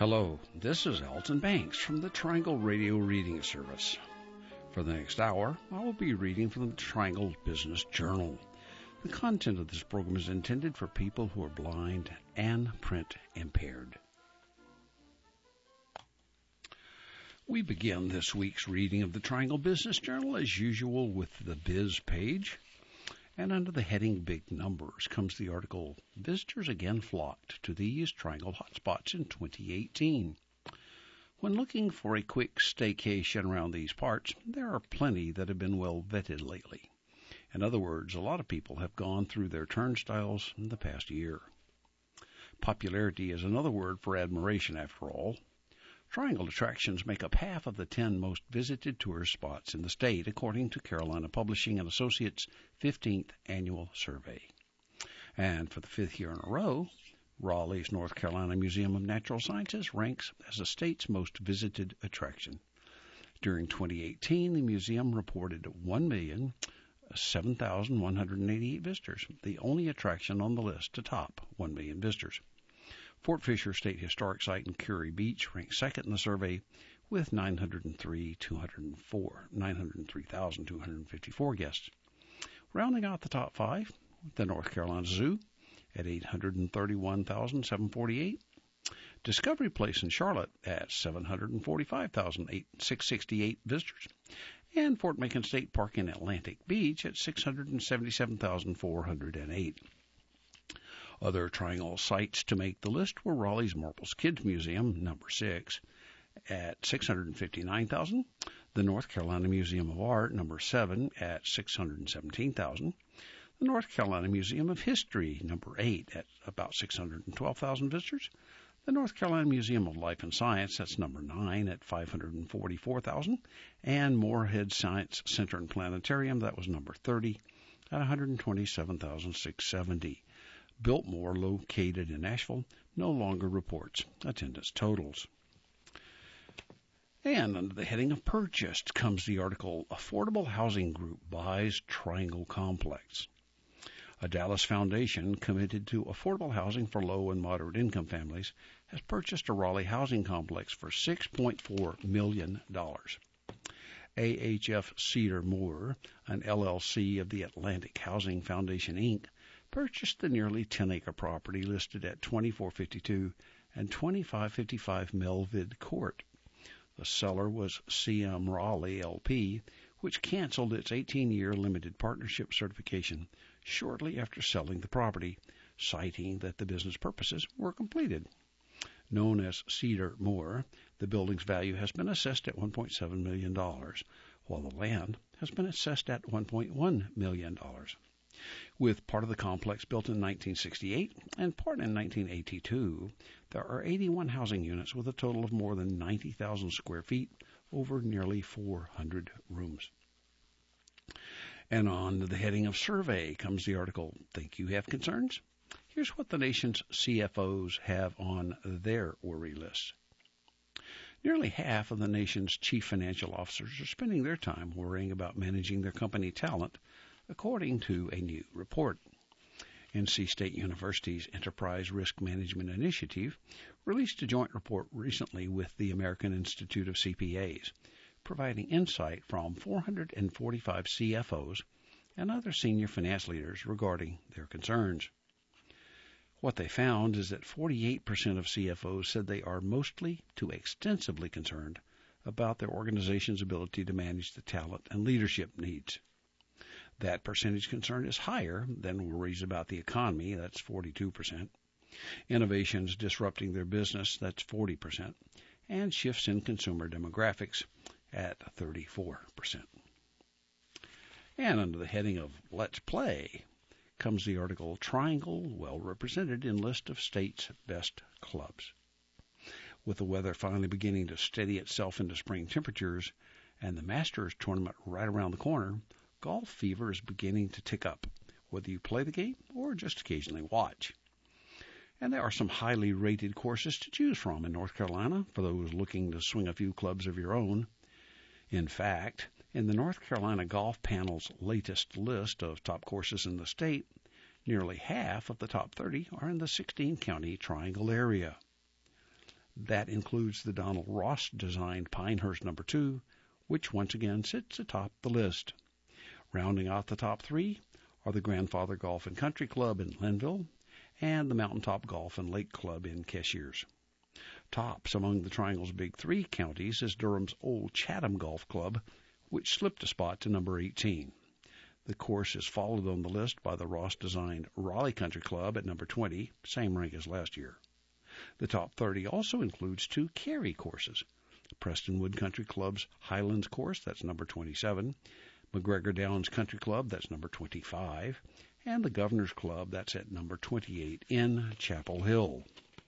Hello, this is Alton Banks from the Triangle Radio Reading Service. For the next hour, I will be reading from the Triangle Business Journal. The content of this program is intended for people who are blind and print impaired. We begin this week's reading of the Triangle Business Journal as usual with the Biz page. And under the heading Big Numbers comes the article, Visitors Again Flocked to These Triangle Hotspots in 2018. When looking for a quick staycation around these parts, there are plenty that have been well vetted lately. In other words, a lot of people have gone through their turnstiles in the past year. Popularity is another word for admiration, after all. Triangle attractions make up half of the 10 most visited tourist spots in the state, according to Carolina Publishing and Associates' 15th annual survey. And for the 5th year in a row, Raleigh's North Carolina Museum of Natural Sciences ranks as the state's most visited attraction. During 2018, the museum reported 1,007,188 visitors, the only attraction on the list to top 1 million visitors. Fort Fisher State Historic Site in Curie Beach ranked second in the survey with 903,254 guests. Rounding out the top 5, the North Carolina Zoo at 831,748, Discovery Place in Charlotte at 745,668 visitors, and Fort Macon State Park in Atlantic Beach at 677,408. Other Triangle sites to make the list were Raleigh's Marples Kids Museum, number 6, at 659,000, the North Carolina Museum of Art, number 7, at 617,000, the North Carolina Museum of History, number 8, at about 612,000 visitors, the North Carolina Museum of Life and Science, that's number 9, at 544,000, and Moorhead Science Center and Planetarium, that was number 30, at 127,670. Biltmore, located in Nashville, no longer reports attendance totals. And under the heading of Purchased comes the article, Affordable Housing Group Buys Triangle Complex. A Dallas foundation committed to affordable housing for low and moderate income families has purchased a Raleigh housing complex for $6.4 million. AHF Cedar Moore, an LLC of the Atlantic Housing Foundation, Inc., purchased the nearly 10-acre property listed at 2452 and 2555 Melvid Court. The seller was CM Raleigh, LP, which canceled its 18-year limited partnership certification shortly after selling the property, citing that the business purposes were completed. Known as Cedar Moore, the building's value has been assessed at $1.7 million, while the land has been assessed at $1.1 million. With part of the complex built in 1968 and part in 1982, there are 81 housing units with a total of more than 90,000 square feet over nearly 400 rooms. And on to the heading of Survey comes the article, Think You Have Concerns? Here's what the nation's CFOs have on their worry list. Nearly half of the nation's chief financial officers are spending their time worrying about managing their company talent, according to a new report. NC State University's Enterprise Risk Management Initiative released a joint report recently with the American Institute of CPAs, providing insight from 445 CFOs and other senior finance leaders regarding their concerns. What they found is that 48% of CFOs said they are mostly to extensively concerned about their organization's ability to manage the talent and leadership needs. That percentage concern is higher than worries about the economy, that's 42%, innovations disrupting their business, that's 40%, and shifts in consumer demographics at 34%. And under the heading of Let's Play comes the article, Triangle Well Represented in List of State's Best Clubs. With the weather finally beginning to steady itself into spring temperatures and the Masters tournament right around the corner, golf fever is beginning to tick up, whether you play the game or just occasionally watch. And there are some highly rated courses to choose from in North Carolina for those looking to swing a few clubs of your own. In fact, in the North Carolina Golf Panel's latest list of top courses in the state, nearly half of the top 30 are in the 16-county Triangle area. That includes the Donald Ross-designed Pinehurst No. 2, which once again sits atop the list. Rounding out the top three are the Grandfather Golf and Country Club in Linville and the Mountaintop Golf and Lake Club in Cashiers. Tops among the Triangle's big three counties is Durham's Old Chatham Golf Club, which slipped a spot to number 18. The course is followed on the list by the Ross-designed Raleigh Country Club at number 20, same rank as last year. The top 30 also includes two Cary courses, Prestonwood Country Club's Highlands course, that's number 27, McGregor Downs Country Club, that's number 25, and the Governor's Club, that's at number 28 in Chapel Hill.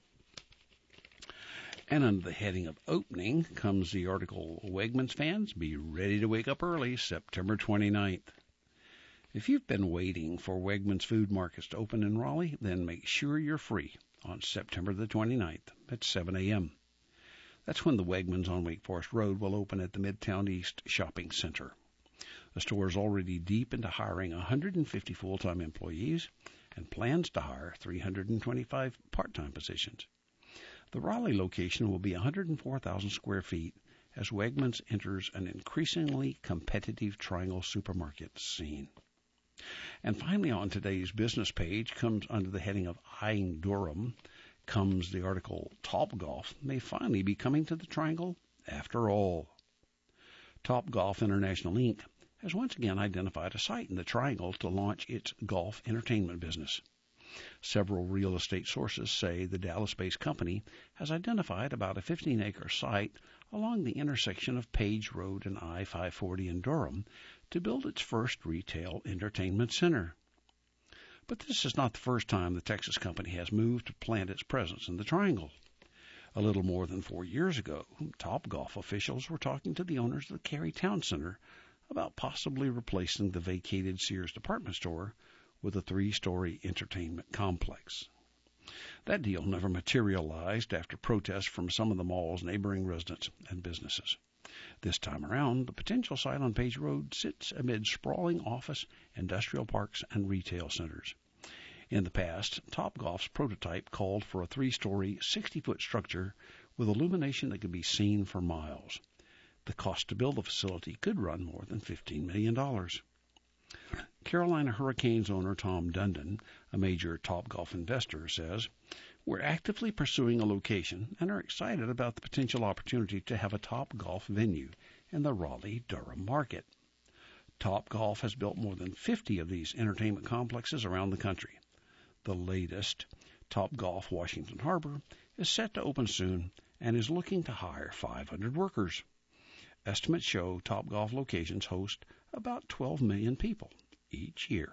And under the heading of opening comes the article, Wegmans fans, be ready to wake up early, September 29th. If you've been waiting for Wegmans food markets to open in Raleigh, then make sure you're free on September the 29th at 7 a.m. That's when the Wegmans on Wake Forest Road will open at the Midtown East Shopping Center. The store is already deep into hiring 150 full-time employees and plans to hire 325 part-time positions. The Raleigh location will be 104,000 square feet as Wegmans enters an increasingly competitive Triangle supermarket scene. And finally, on today's business page, comes under the heading of Eyeing Durham, comes the article, Topgolf may finally be coming to the Triangle after all. Topgolf International Inc. has once again identified a site in the Triangle to launch its golf entertainment business. Several real estate sources say the Dallas-based company has identified about a 15-acre site along the intersection of Page Road and I-540 in Durham to build its first retail entertainment center. But this is not the first time the Texas company has moved to plant its presence in the Triangle. A little more than 4 years ago, Topgolf officials were talking to the owners of the Cary Town Center about possibly replacing the vacated Sears department store with a 3-story entertainment complex. That deal never materialized after protests from some of the mall's neighboring residents and businesses. This time around, the potential site on Page Road sits amid sprawling office, industrial parks, and retail centers. In the past, Topgolf's prototype called for a 3-story, 60-foot structure with illumination that could be seen for miles. The cost to build the facility could run more than $15 million. Carolina Hurricanes owner Tom Dundon, a major Topgolf investor, says, "We're actively pursuing a location and are excited about the potential opportunity to have a Topgolf venue in the Raleigh-Durham market." Topgolf has built more than 50 of these entertainment complexes around the country. The latest, Topgolf Washington Harbor, is set to open soon and is looking to hire 500 workers. Estimates show Topgolf locations host about 12 million people each year.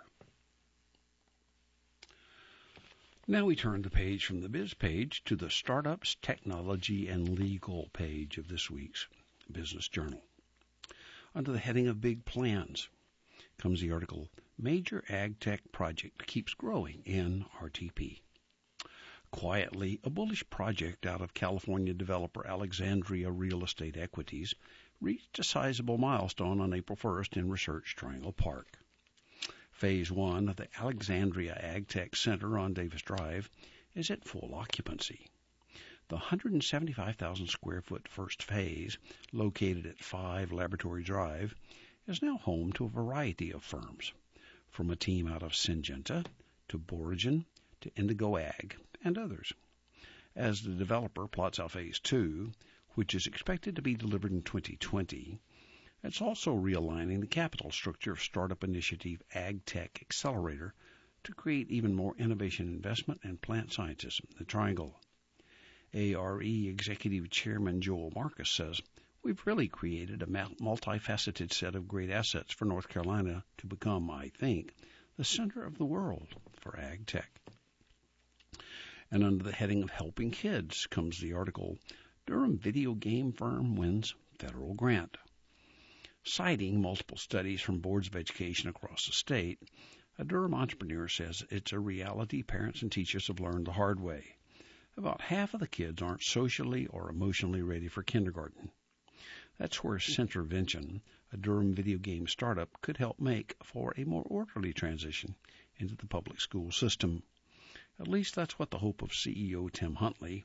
Now we turn the page from the biz page to the startups, technology, and legal page of this week's Business Journal. Under the heading of Big Plans comes the article, Major Ag Tech Project Keeps Growing in RTP. Quietly, a bullish project out of California developer Alexandria Real Estate Equities reached a sizable milestone on April 1st in Research Triangle Park. Phase 1 of the Alexandria Ag Tech Center on Davis Drive is at full occupancy. The 175,000 square foot first phase, located at 5 Laboratory Drive, is now home to a variety of firms, from a team out of Syngenta to Borogen to Indigo Ag and others. As the developer plots out Phase 2, which is expected to be delivered in 2020, it's also realigning the capital structure of startup initiative Ag Tech Accelerator to create even more innovation investment and plant scientists in the Triangle. ARE Executive Chairman Joel Marcus says, "We've really created a multifaceted set of great assets for North Carolina to become, I think, the center of the world for Ag Tech." And under the heading of Helping Kids comes the article, Durham Video Game Firm Wins Federal Grant. Citing multiple studies from boards of education across the state, a Durham entrepreneur says it's a reality parents and teachers have learned the hard way. About half of the kids aren't socially or emotionally ready for kindergarten. That's where Centervention, a Durham video game startup, could help make for a more orderly transition into the public school system. At least that's what the hope of CEO Tim Huntley,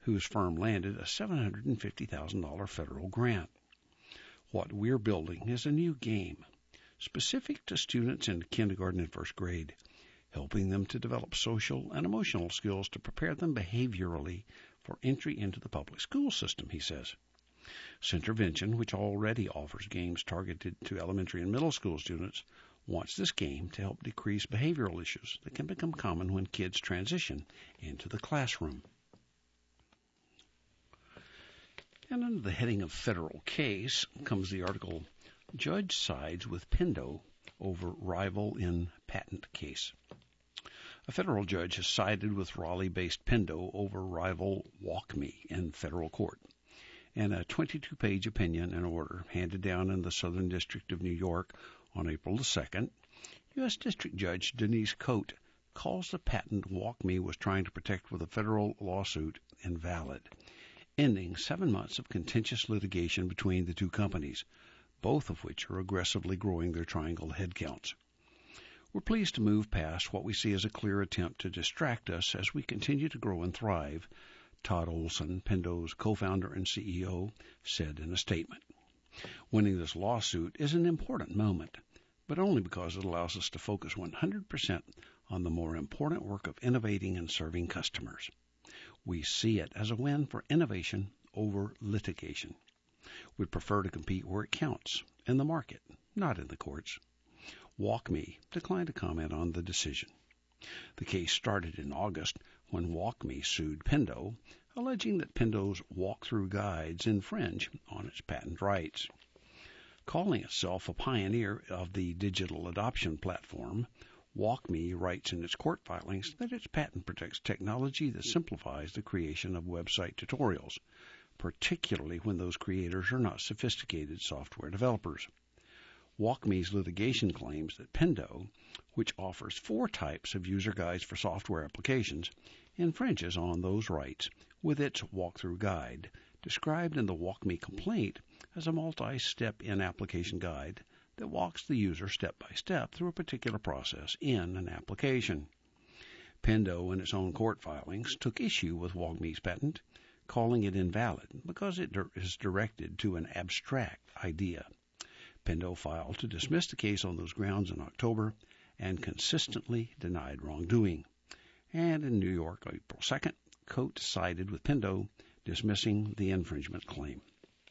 whose firm landed a $750,000 federal grant. What we're building is a new game, specific to students in kindergarten and first grade, helping them to develop social and emotional skills to prepare them behaviorally for entry into the public school system, he says. Centervention, which already offers games targeted to elementary and middle school students, wants this game to help decrease behavioral issues that can become common when kids transition into the classroom. And under the heading of federal case comes the article, Judge Sides with Pendo Over Rival in Patent Case. A federal judge has sided with Raleigh-based Pendo over rival WalkMe in federal court. In a 22-page opinion and order handed down in the Southern District of New York on April the 2nd, U.S. District Judge Denise Cote calls the patent WalkMe was trying to protect with a federal lawsuit invalid, ending 7 months of contentious litigation between the two companies, both of which are aggressively growing their triangle headcounts. We're pleased to move past what we see as a clear attempt to distract us as we continue to grow and thrive, Todd Olson, Pendo's co-founder and CEO, said in a statement. Winning this lawsuit is an important moment, but only because it allows us to focus 100% on the more important work of innovating and serving customers. We see it as a win for innovation over litigation. We'd prefer to compete where it counts, in the market, not in the courts. WalkMe declined to comment on the decision. The case started in August when WalkMe sued Pendo, alleging that Pendo's walkthrough guides infringe on its patent rights. Calling itself a pioneer of the digital adoption platform, WalkMe writes in its court filings that its patent protects technology that simplifies the creation of website tutorials, particularly when those creators are not sophisticated software developers. WalkMe's litigation claims that Pendo, which offers 4 types of user guides for software applications, infringes on those rights with its walkthrough guide, described in the WalkMe complaint as a multi-step in-application guide that walks the user step by step through a particular process in an application. Pendo, in its own court filings, took issue with WalkMe's patent, calling it invalid because it is directed to an abstract idea. Pendo filed to dismiss the case on those grounds in October and consistently denied wrongdoing. And in New York, April 2nd, Cote sided with Pendo, dismissing the infringement claim.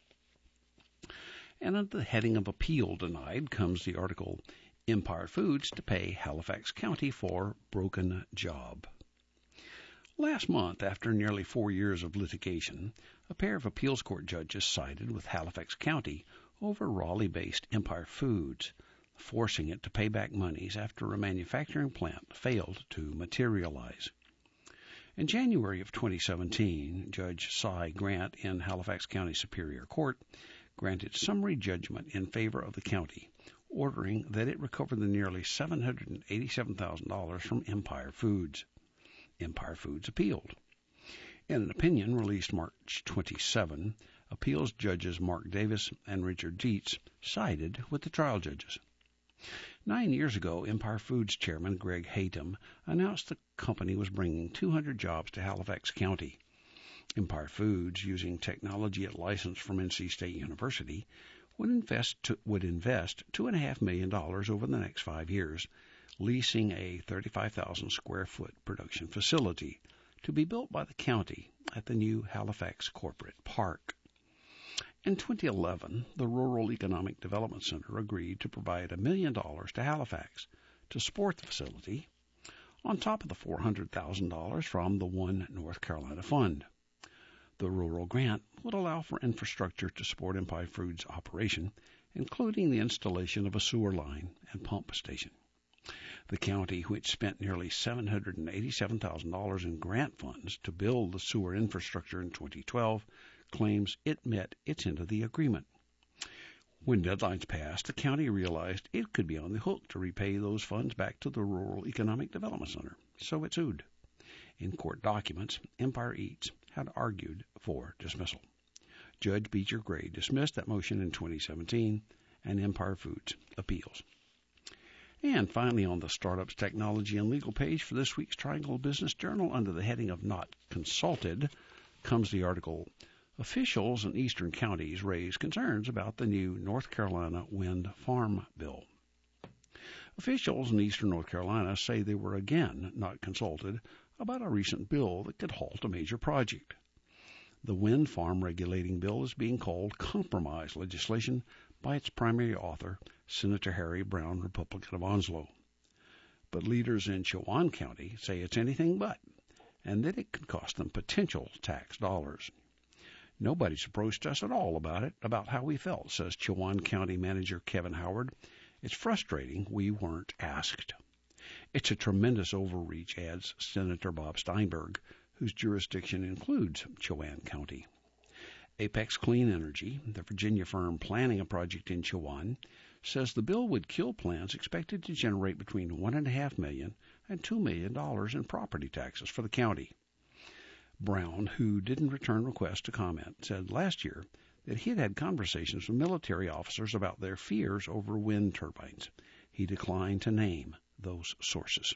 And under the heading of appeal denied comes the article, Empire Foods to pay Halifax County for broken job. Last month, after nearly 4 years of litigation, a pair of appeals court judges sided with Halifax County over Raleigh-based Empire Foods, forcing it to pay back monies after a manufacturing plant failed to materialize. In January of 2017, Judge Cy Grant in Halifax County Superior Court granted summary judgment in favor of the county, ordering that it recover the nearly $787,000 from Empire Foods. Empire Foods appealed. In an opinion released March 27, appeals judges Mark Davis and Richard Dietz sided with the trial judges. 9 years ago, Empire Foods chairman Greg Haytham announced the company was bringing 200 jobs to Halifax County. Empire Foods, using technology it licensed from NC State University, would invest $2.5 million over the next 5 years, leasing a 35,000 square foot production facility to be built by the county at the new Halifax Corporate Park. In 2011, the Rural Economic Development Center agreed to provide $1 million to Halifax to support the facility, on top of the $400,000 from the One North Carolina Fund. The rural grant would allow for infrastructure to support Empire Foods' operation, including the installation of a sewer line and pump station. The county, which spent nearly $787,000 in grant funds to build the sewer infrastructure in 2012, claims it met its end of the agreement. When deadlines passed, the county realized it could be on the hook to repay those funds back to the Rural Economic Development Center, so it sued. In court documents, Empire Eats had argued for dismissal. Judge Beecher Gray dismissed that motion in 2017, and Empire Foods appeals. And finally, on the Startups, Technology, and Legal page for this week's Triangle Business Journal, under the heading of Not Consulted, comes the article, Officials in eastern counties raise concerns about the new North Carolina wind farm bill. Officials in eastern North Carolina say they were again not consulted about a recent bill that could halt a major project. The wind farm regulating bill is being called compromise legislation by its primary author, Senator Harry Brown, Republican of Onslow. But leaders in Chowan County say it's anything but, and that it could cost them potential tax dollars. Nobody's approached us at all about how we felt, says Chowan County Manager Kevin Howard. It's frustrating we weren't asked. It's a tremendous overreach, adds Senator Bob Steinberg, whose jurisdiction includes Chowan County. Apex Clean Energy, the Virginia firm planning a project in Chowan, says the bill would kill plans expected to generate between $1.5 million and $2 million in property taxes for the county. Brown, who didn't return requests to comment, said last year that he had had conversations with military officers about their fears over wind turbines. He declined to name those sources.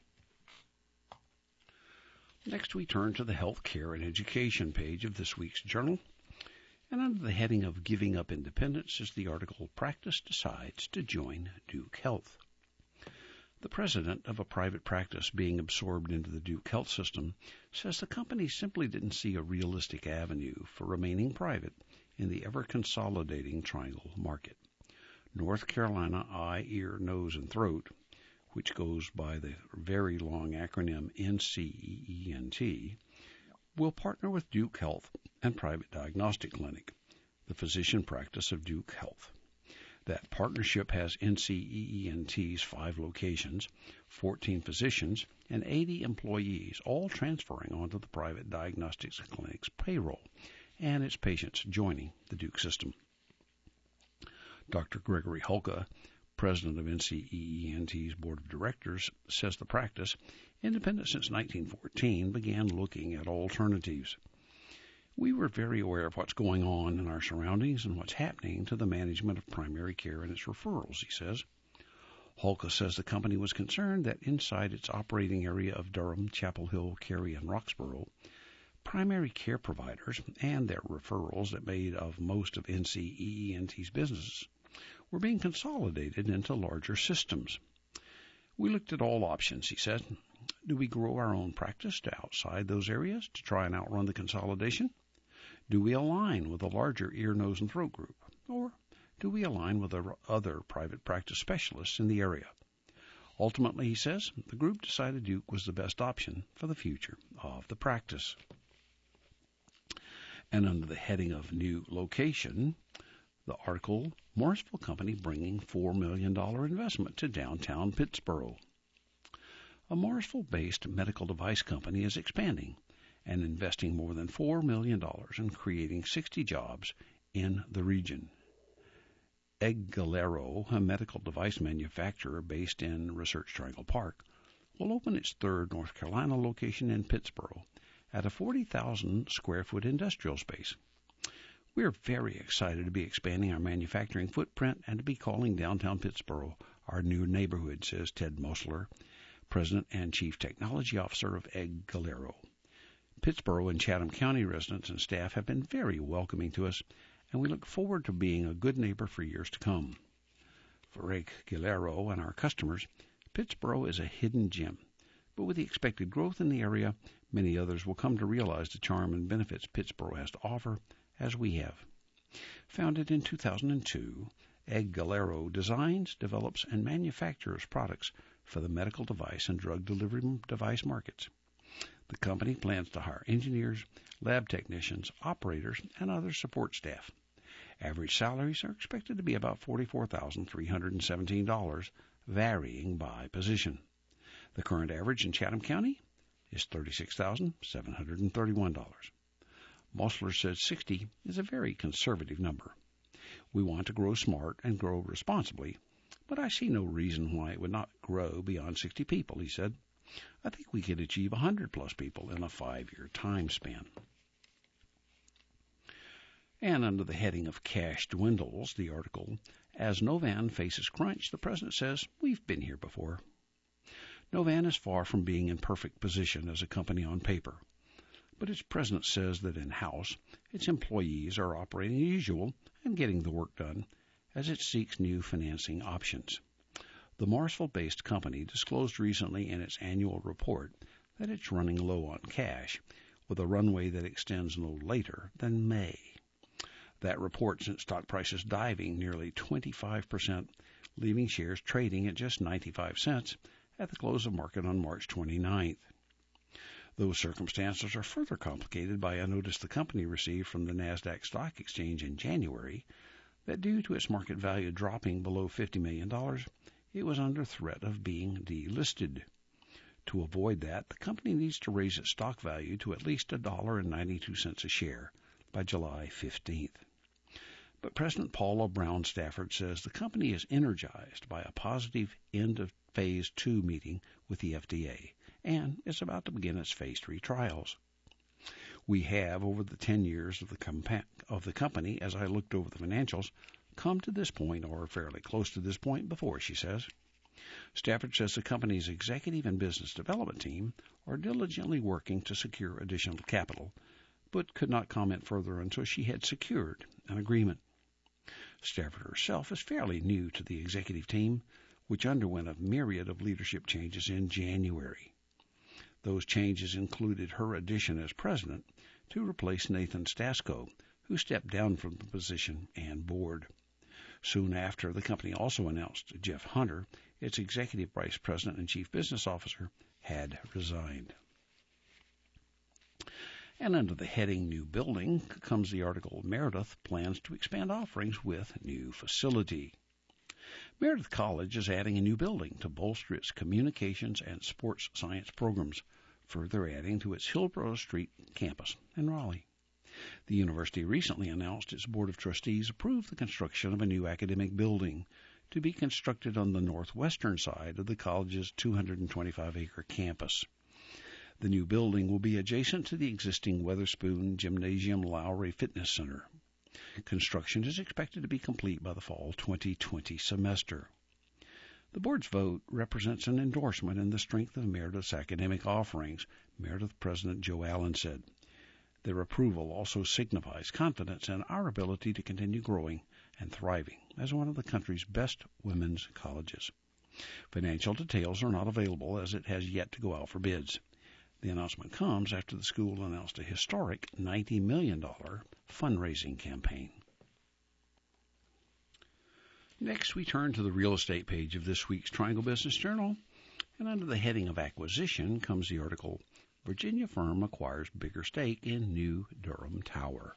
Next, we turn to the health care and education page of this week's journal. And under the heading of Giving Up Independence is the article, Practice Decides to Join Duke Health. The president of a private practice being absorbed into the Duke Health system says the company simply didn't see a realistic avenue for remaining private in the ever-consolidating Triangle market. North Carolina Eye, Ear, Nose, and Throat, which goes by the very long acronym NCEENT, will partner with Duke Health and Private Diagnostic Clinic, the physician practice of Duke Health. That partnership has NCEENT's 5 locations, 14 physicians, and 80 employees, all transferring onto the Private Diagnostics Clinic's payroll, and its patients joining the Duke system. Dr. Gregory Hulka, president of NCEENT's board of directors, says the practice, independent since 1914, began looking at alternatives. We were very aware of what's going on in our surroundings and what's happening to the management of primary care and its referrals, he says. Hulka says the company was concerned that inside its operating area of Durham, Chapel Hill, Cary, and Roxborough, primary care providers and their referrals that made of most of NCEENT's businesses were being consolidated into larger systems. We looked at all options, he said. Do we grow our own practice to outside those areas to try and outrun the consolidation? Do we align with a larger ear, nose, and throat group? Or do we align with other private practice specialists in the area? Ultimately, he says, the group decided Duke was the best option for the future of the practice. And under the heading of New Location, the article, Morrisville Company bringing $4 million investment to downtown Pittsboro. A Morrisville-based medical device company is expanding and investing more than $4 million in creating 60 jobs in the region. Egg Galero, a medical device manufacturer based in Research Triangle Park, will open its third North Carolina location in Pittsboro at a 40,000 square foot industrial space. We are very excited to be expanding our manufacturing footprint and to be calling downtown Pittsboro our new neighborhood, says Ted Mosler, President and Chief Technology Officer of Egg Galero. Pittsboro and Chatham County residents and staff have been very welcoming to us, and we look forward to being a good neighbor for years to come. For Egg Galero and our customers, Pittsboro is a hidden gem, but with the expected growth in the area, many others will come to realize the charm and benefits Pittsboro has to offer, as we have. Founded in 2002, Egg Galero designs, develops, and manufactures products for the medical device and drug delivery device markets. The company plans to hire engineers, lab technicians, operators, and other support staff. Average salaries are expected to be about $44,317, varying by position. The current average in Chatham County is $36,731. Mosler says 60 is a very conservative number. We want to grow smart and grow responsibly, but I see no reason why it would not grow beyond 60 people, he said. I think we could achieve 100-plus people in a 5-year time span. And under the heading of Cash Dwindles, the article, As Novan Faces Crunch, the president says, we've been here before. Novan is far from being in perfect position as a company on paper, but its president says that in-house, its employees are operating as usual and getting the work done as it seeks new financing options. The Morrisville-based company disclosed recently in its annual report that it's running low on cash, with a runway that extends no later than May. That report sent stock prices diving nearly 25%, leaving shares trading at just 95 cents at the close of market on March 29th. Those circumstances are further complicated by a notice the company received from the Nasdaq Stock Exchange in January that due to its market value dropping below $50 million, it was under threat of being delisted. To avoid that, the company needs to raise its stock value to at least $1.92 a share by July 15th. But President Paula Brown Stafford says the company is energized by a positive end of Phase 2 meeting with the FDA and is about to begin its Phase 3 trials. We have, over the 10 years of the company, as I looked over the financials, come to this point, or fairly close to this point before, she says. Stafford says the company's executive and business development team are diligently working to secure additional capital, but could not comment further until she had secured an agreement. Stafford herself is fairly new to the executive team, which underwent a myriad of leadership changes in January. Those changes included her addition as president to replace Nathan Stasko, who stepped down from the position and board. Soon after, the company also announced Jeff Hunter, its executive vice president and chief business officer, had resigned. And under the heading New Building comes the article, Meredith plans to expand offerings with new facility. Meredith College is adding a new building to bolster its communications and sports science programs, further adding to its Hillsborough Street campus in Raleigh. The university recently announced its Board of Trustees approved the construction of a new academic building to be constructed on the northwestern side of the college's 225-acre campus. The new building will be adjacent to the existing Weatherspoon Gymnasium Lowry Fitness Center. Construction is expected to be complete by the fall 2020 semester. The board's vote represents an endorsement in the strength of Meredith's academic offerings, Meredith President Joe Allen said. Their approval also signifies confidence in our ability to continue growing and thriving as one of the country's best women's colleges. Financial details are not available as it has yet to go out for bids. The announcement comes after the school announced a historic $90 million fundraising campaign. Next, we turn to the real estate page of this week's Triangle Business Journal, and under the heading of acquisition comes the article, Virginia firm acquires bigger stake in new Durham Tower.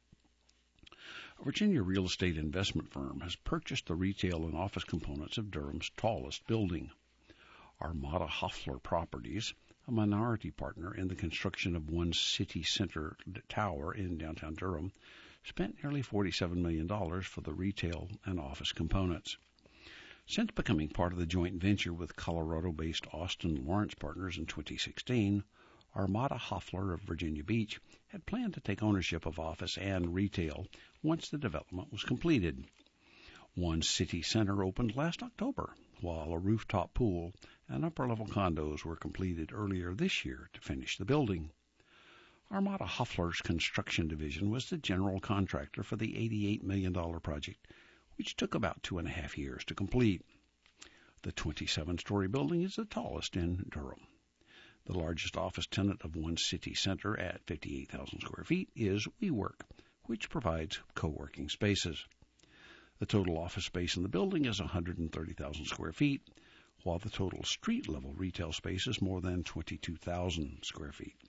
A Virginia real estate investment firm has purchased the retail and office components of Durham's tallest building. Armada Hoffler Properties, a minority partner in the construction of One City Center Tower in downtown Durham, spent nearly $47 million for the retail and office components. Since becoming part of the joint venture with Colorado-based Austin Lawrence Partners in 2016, Armada Hoffler of Virginia Beach had planned to take ownership of office and retail once the development was completed. One City Center opened last October, while a rooftop pool and upper-level condos were completed earlier this year to finish the building. Armada Hoffler's construction division was the general contractor for the $88 million project, which took about 2.5 years to complete. The 27-story building is the tallest in Durham. The largest office tenant of One City Center at 58,000 square feet is WeWork, which provides co-working spaces. The total office space in the building is 130,000 square feet, while the total street-level retail space is more than 22,000 square feet.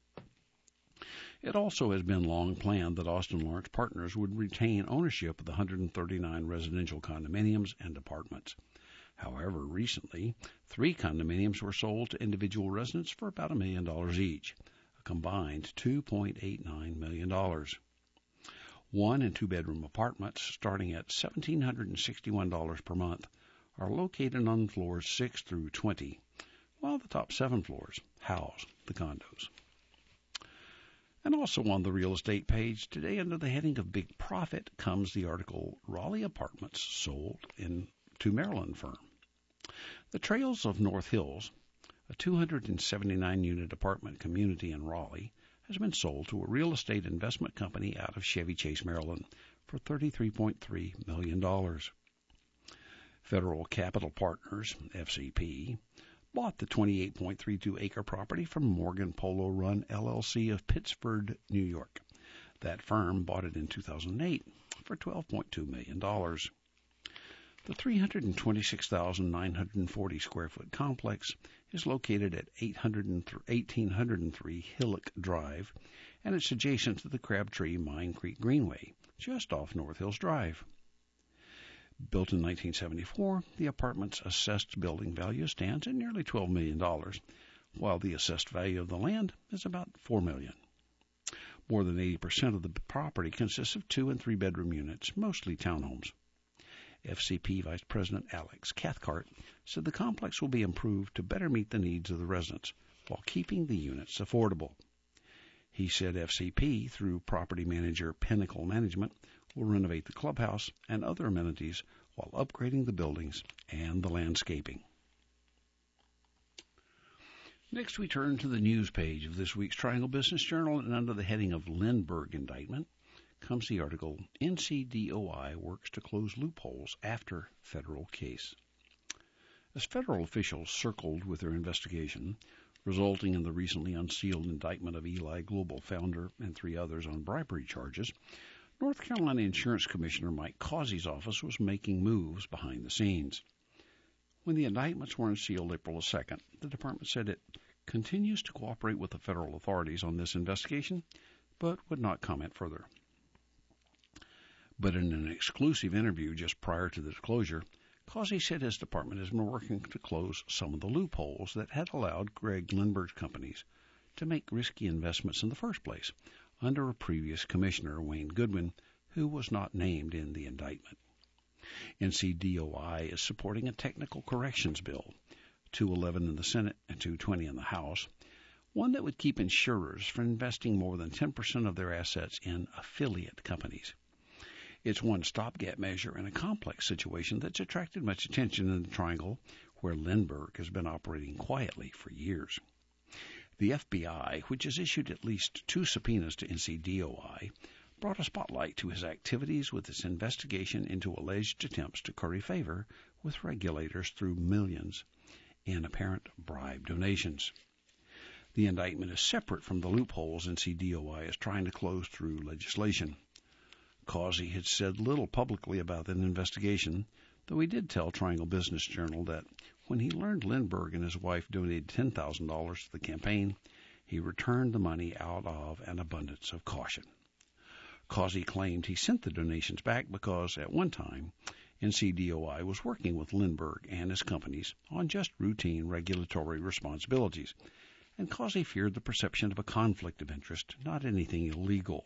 It also has been long planned that Austin Lawrence Partners would retain ownership of the 139 residential condominiums and apartments. However, recently, 3 condominiums were sold to individual residents for about $1 million each, a combined $2.89 million. 1- and 2-bedroom apartments, starting at $1,761 per month, are located on floors 6 through 20, while the top 7 floors house the condos. And also on the real estate page today, under the heading of Big Profit, comes the article, Raleigh Apartments Sold to Maryland Firm. The Trails of North Hills, a 279-unit apartment community in Raleigh, has been sold to a real estate investment company out of Chevy Chase, Maryland, for $33.3 million. Federal Capital Partners, FCP, bought the 28.32-acre property from Morgan Polo Run, LLC of Pittsford, New York. That firm bought it in 2008 for $12.2 million. The 326,940 square foot complex is located at 1803 Hillock Drive, and it's adjacent to the Crabtree Mine Creek Greenway, just off North Hills Drive. Built in 1974, the apartment's assessed building value stands at nearly $12 million, while the assessed value of the land is about $4 million. More than 80% of the property consists of 2- and 3-bedroom units, mostly townhomes. FCP Vice President Alex Cathcart said the complex will be improved to better meet the needs of the residents while keeping the units affordable. He said FCP, through property manager Pinnacle Management, will renovate the clubhouse and other amenities while upgrading the buildings and the landscaping. Next, we turn to the news page of this week's Triangle Business Journal, and under the heading of Lindbergh Indictment comes the article, NCDOI Works to Close Loopholes After Federal Case. As federal officials circled with their investigation, resulting in the recently unsealed indictment of Eli Global founder and 3 others on bribery charges, North Carolina Insurance Commissioner Mike Causey's office was making moves behind the scenes. When the indictments were unsealed April 2nd, the department said it continues to cooperate with the federal authorities on this investigation, but would not comment further. But in an exclusive interview just prior to the disclosure, Causey said his department has been working to close some of the loopholes that had allowed Greg Lindbergh's companies to make risky investments in the first place under a previous commissioner, Wayne Goodwin, who was not named in the indictment. NCDOI is supporting a technical corrections bill, 211 in the Senate and 220 in the House, one that would keep insurers from investing more than 10% of their assets in affiliate companies. It's one stopgap measure in a complex situation that's attracted much attention in the Triangle, where Lindbergh has been operating quietly for years. The FBI, which has issued at least 2 subpoenas to NCDOI, brought a spotlight to his activities with its investigation into alleged attempts to curry favor with regulators through millions in apparent bribe donations. The indictment is separate from the loopholes NCDOI is trying to close through legislation. Causey had said little publicly about that investigation, though he did tell Triangle Business Journal that when he learned Lindbergh and his wife donated $10,000 to the campaign, he returned the money out of an abundance of caution. Causey claimed he sent the donations back because, at one time, NCDOI was working with Lindbergh and his companies on just routine regulatory responsibilities, and Causey feared the perception of a conflict of interest, not anything illegal.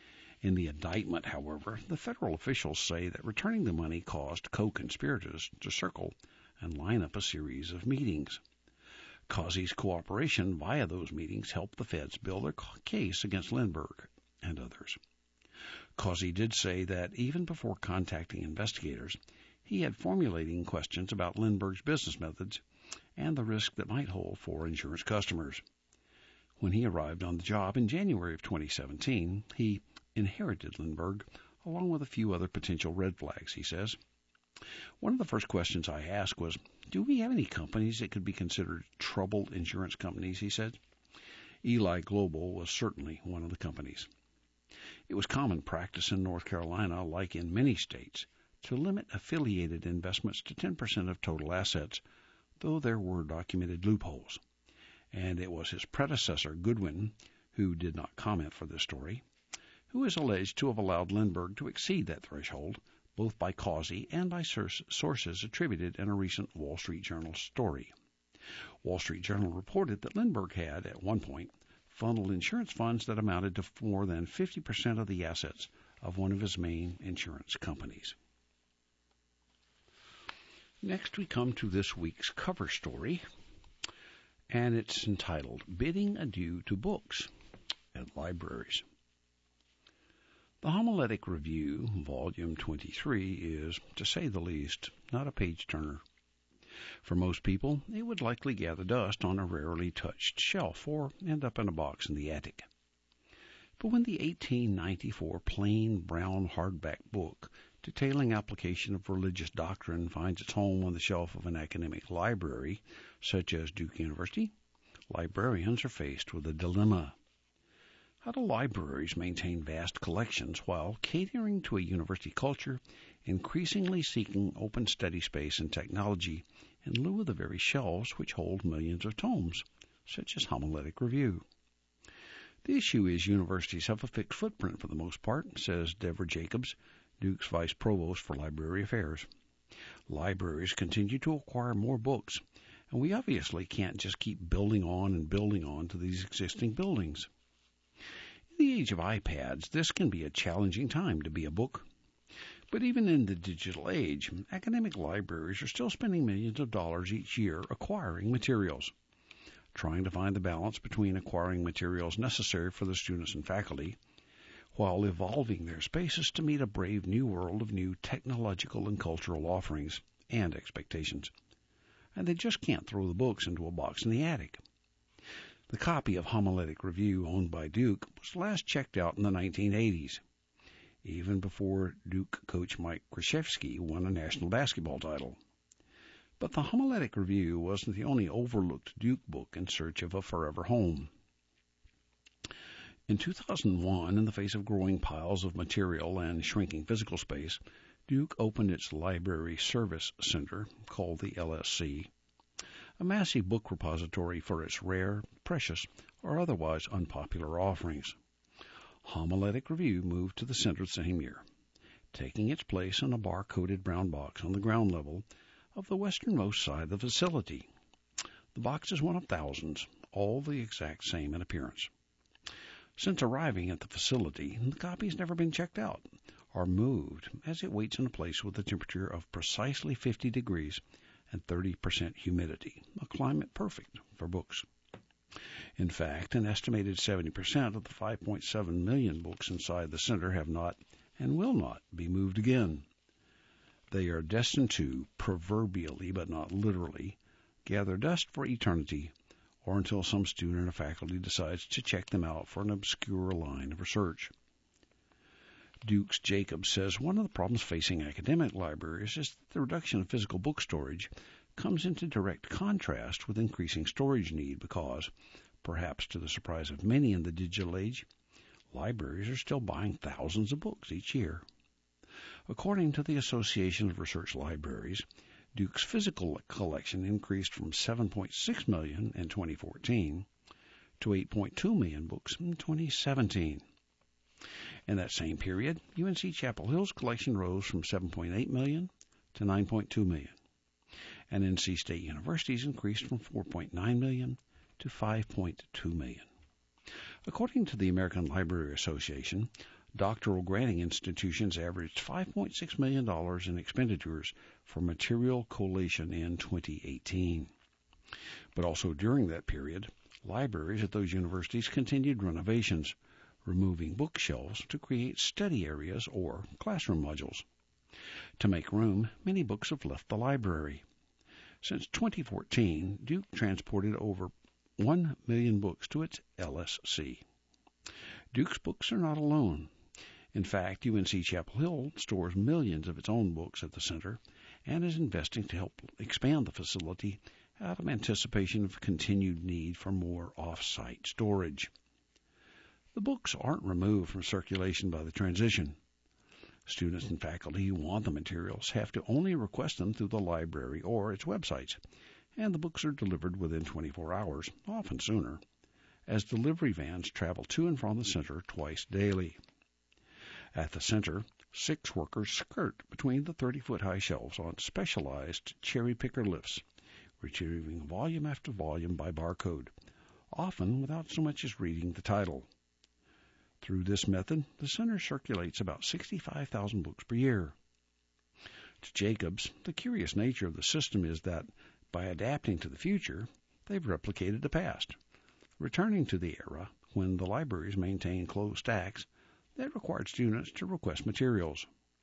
In the indictment, however, the federal officials say that returning the money caused co-conspirators to circle and line up a series of meetings. Causey's cooperation via those meetings helped the feds build their case against Lindbergh and others. Causey did say that even before contacting investigators, he had formulating questions about Lindbergh's business methods and the risk that might hold for insurance customers. When he arrived on the job in January of 2017, he inherited Lindbergh, along with a few other potential red flags, he says. One of the first questions I asked was, do we have any companies that could be considered troubled insurance companies, he said. Eli Global was certainly one of the companies. It was common practice in North Carolina, like in many states, to limit affiliated investments to 10% of total assets, though there were documented loopholes. And it was his predecessor, Goodwin, who did not comment for this story, who is alleged to have allowed Lindbergh to exceed that threshold, both by Causey and by sources attributed in a recent Wall Street Journal story. Wall Street Journal reported that Lindbergh had, at one point, funneled insurance funds that amounted to more than 50% of the assets of one of his main insurance companies. Next, we come to this week's cover story, and it's entitled, Bidding Adieu to Books at Libraries. The Homiletic Review, Volume 23, is, to say the least, not a page-turner. For most people, it would likely gather dust on a rarely touched shelf or end up in a box in the attic. But when the 1894 plain brown hardback book detailing application of religious doctrine finds its home on the shelf of an academic library, such as Duke University, librarians are faced with a dilemma. How do libraries maintain vast collections while catering to a university culture increasingly seeking open study space and technology in lieu of the very shelves which hold millions of tomes, such as Homiletic Review? The issue is universities have a fixed footprint for the most part, says Deborah Jacobs, Duke's Vice Provost for Library Affairs. Libraries continue to acquire more books, and we obviously can't just keep building on to these existing buildings. In the age of iPads, this can be a challenging time to be a book. But even in the digital age, academic libraries are still spending millions of dollars each year acquiring materials. Trying to find the balance between acquiring materials necessary for the students and faculty, while evolving their spaces to meet a brave new world of new technological and cultural offerings and expectations. And they just can't throw the books into a box in the attic. The copy of Homiletic Review owned by Duke was last checked out in the 1980s, even before Duke coach Mike Krzyzewski won a national basketball title. But the Homiletic Review wasn't the only overlooked Duke book in search of a forever home. In 2001, in the face of growing piles of material and shrinking physical space, Duke opened its Library Service Center, called the LSC, a massive book repository for its rare, precious, or otherwise unpopular offerings. Homiletic Review moved to the center the same year, taking its place in a bar-coated brown box on the ground level of the westernmost side of the facility. The box is one of thousands, all the exact same in appearance. Since arriving at the facility, the copy has never been checked out or moved as it waits in a place with a temperature of precisely 50 degrees and 30% humidity, a climate perfect for books. In fact, an estimated 70% of the 5.7 million books inside the center have not and will not be moved again. They are destined to, proverbially but not literally, gather dust for eternity, or until some student or faculty decides to check them out for an obscure line of research. Duke's Jacobs says one of the problems facing academic libraries is that the reduction of physical book storage comes into direct contrast with increasing storage need because, perhaps to the surprise of many in the digital age, libraries are still buying thousands of books each year. According to the Association of Research Libraries, Duke's physical collection increased from 7.6 million in 2014 to 8.2 million books in 2017. In that same period, UNC Chapel Hill's collection rose from 7.8 million to 9.2 million, and NC State University's increased from 4.9 million to 5.2 million. According to the American Library Association, doctoral granting institutions averaged $5.6 million in expenditures for material collation in 2018. But also during that period, libraries at those universities continued renovations, removing bookshelves to create study areas or classroom modules. To make room, many books have left the library. Since 2014, Duke transported over 1 million books to its LSC. Duke's books are not alone. In fact, UNC Chapel Hill stores millions of its own books at the center and is investing to help expand the facility out of anticipation of continued need for more off-site storage. The books aren't removed from circulation by the transition. Students and faculty who want the materials have to only request them through the library or its websites, and the books are delivered within 24 hours, often sooner, as delivery vans travel to and from the center twice daily. At the center, 6 workers skirt between the 30-foot-high shelves on specialized cherry-picker lifts, retrieving volume after volume by barcode, often without so much as reading the title. Through this method, the center circulates about 65,000 books per year. To Jacobs, the curious nature of the system is that, by adapting to the future, they've replicated the past, returning to the era when the libraries maintained closed stacks that required students to request materials.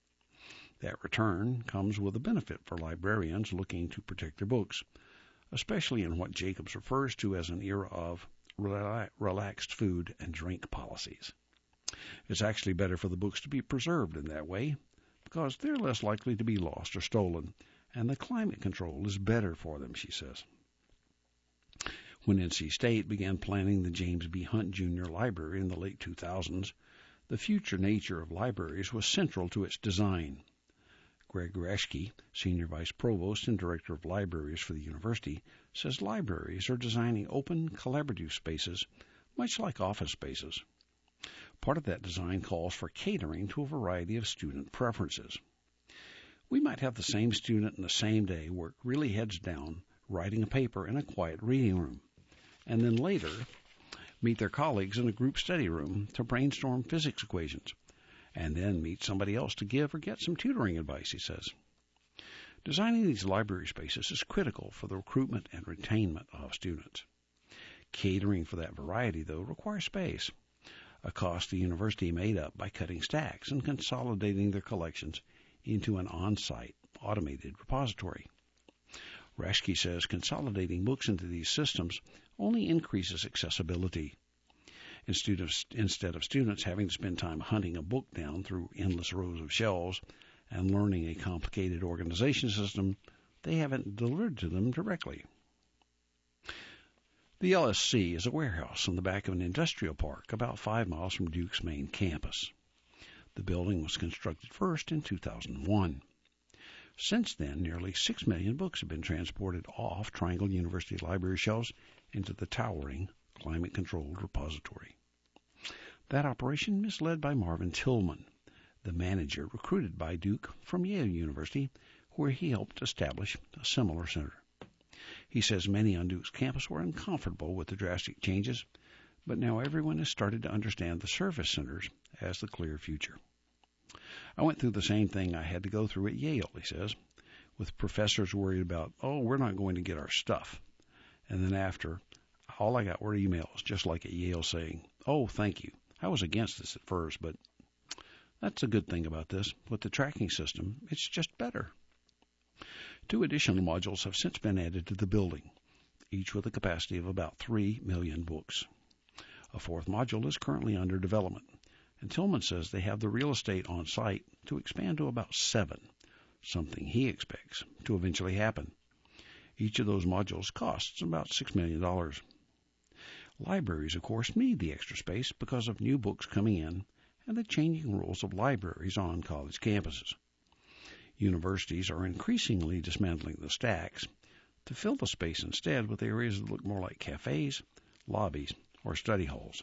That return comes with a benefit for librarians looking to protect their books, especially in what Jacobs refers to as an era of relaxed food and drink policies. It's actually better for the books to be preserved in that way because they're less likely to be lost or stolen, and the climate control is better for them, she says. When NC State began planning the James B. Hunt Jr. Library in the late 2000s, the future nature of libraries was central to its design. Greg Reschke, Senior Vice Provost and Director of Libraries for the university, says libraries are designing open, collaborative spaces, much like office spaces. Part of that design calls for catering to a variety of student preferences. We might have the same student in the same day work really heads down, writing a paper in a quiet reading room, and then later meet their colleagues in a group study room to brainstorm physics equations, and then meet somebody else to give or get some tutoring advice, he says. Designing these library spaces is critical for the recruitment and retainment of students. Catering for that variety, though, requires space, a cost the university made up by cutting stacks and consolidating their collections into an on-site automated repository. Reschke says consolidating books into these systems only increases accessibility. Instead of students having to spend time hunting a book down through endless rows of shelves and learning a complicated organization system, they have it delivered to them directly. The LSC is a warehouse in the back of an industrial park about 5 miles from Duke's main campus. The building was constructed first in 2001. Since then, nearly 6 million books have been transported off Triangle University library shelves into the towering, climate-controlled repository. That operation is led by Marvin Tillman, the manager recruited by Duke from Yale University, where he helped establish a similar center. He says many on Duke's campus were uncomfortable with the drastic changes, but now everyone has started to understand the service centers as the clear future. I went through the same thing I had to go through at Yale, he says, with professors worried about, we're not going to get our stuff. And then after, all I got were emails, just like at Yale, saying, thank you. I was against this at first, but that's a good thing about this. With the tracking system, it's just better. 2 additional modules have since been added to the building, each with a capacity of about 3 million books. A 4th module is currently under development, and Tillman says they have the real estate on site to expand to about 7, something he expects to eventually happen. Each of those modules costs about $6 million. Libraries, of course, need the extra space because of new books coming in and the changing rules of libraries on college campuses. Universities are increasingly dismantling the stacks to fill the space instead with areas that look more like cafes, lobbies, or study halls.